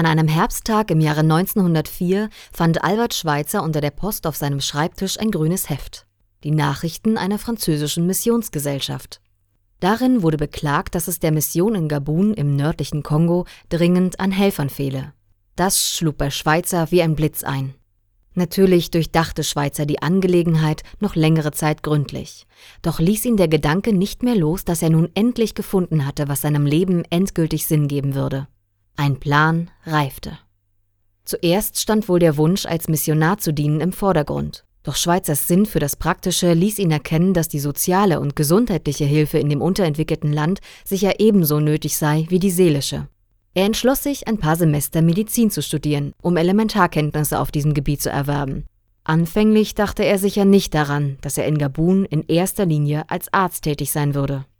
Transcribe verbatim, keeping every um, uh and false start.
An einem Herbsttag im Jahre neunzehnhundertvier fand Albert Schweitzer unter der Post auf seinem Schreibtisch ein grünes Heft. Die Nachrichten einer französischen Missionsgesellschaft. Darin wurde beklagt, dass es der Mission in Gabun im nördlichen Kongo dringend an Helfern fehle. Das schlug bei Schweitzer wie ein Blitz ein. Natürlich durchdachte Schweitzer die Angelegenheit noch längere Zeit gründlich. Doch ließ ihn der Gedanke nicht mehr los, dass er nun endlich gefunden hatte, was seinem Leben endgültig Sinn geben würde. Ein Plan reifte. Zuerst stand wohl der Wunsch, als Missionar zu dienen, im Vordergrund. Doch Schweitzers Sinn für das Praktische ließ ihn erkennen, dass die soziale und gesundheitliche Hilfe in dem unterentwickelten Land sicher ebenso nötig sei wie die seelische. Er entschloss sich, ein paar Semester Medizin zu studieren, um Elementarkenntnisse auf diesem Gebiet zu erwerben. Anfänglich dachte er sicher nicht daran, dass er in Gabun in erster Linie als Arzt tätig sein würde.